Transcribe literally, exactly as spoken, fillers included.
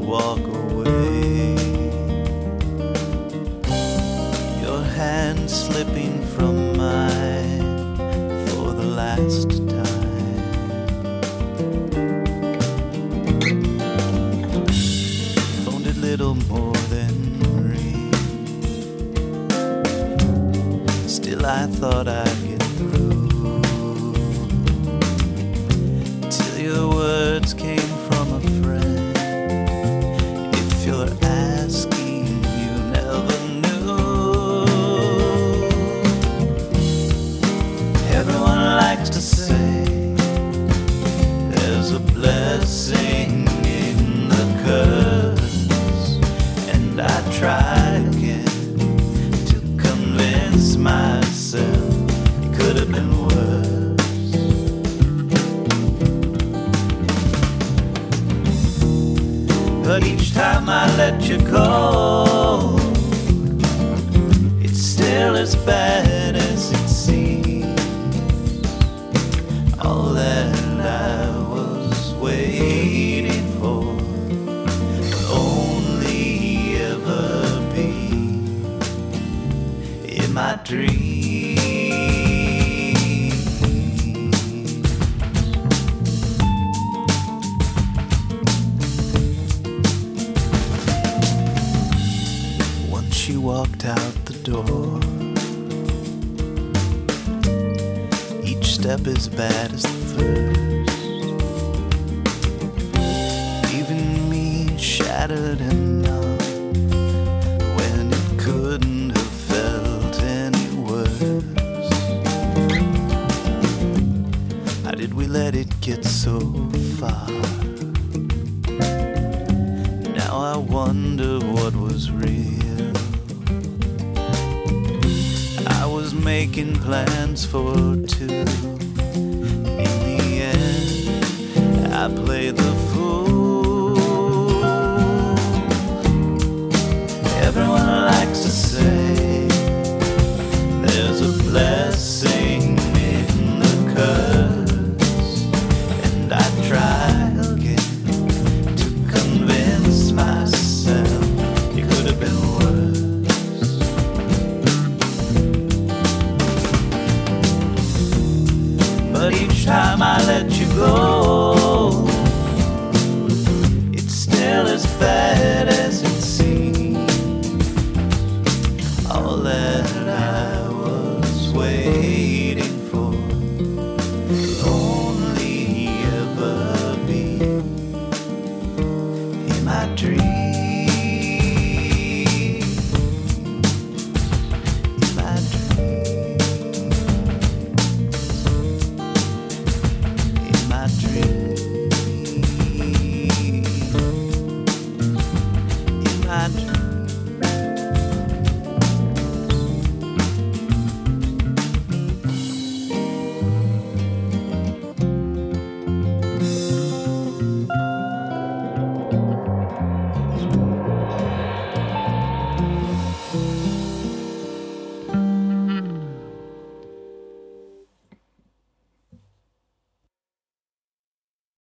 walk away, your hand slipping from mine for the last time. Phone did little more than ring, still I thought I'd get through, till your words came from a friend. If you're asking, you never knew. Everyone likes to say there's a blessing in the curse, and I tried again to convince myself it could have been worse. But each time I let you go, it's still as bad as it seems. All that I was waiting for would only ever be in my dreams. She walked out the door, each step as bad as the first, leaving me shattered and numb when it couldn't have felt any worse. How did we let it get so far? Now I wonder what was real. I was making plans for two. In the end, I played the fool. Everyone likes to say there's a blessing in the curse, and I try again to convince myself it could have been worse. But each time I let you go,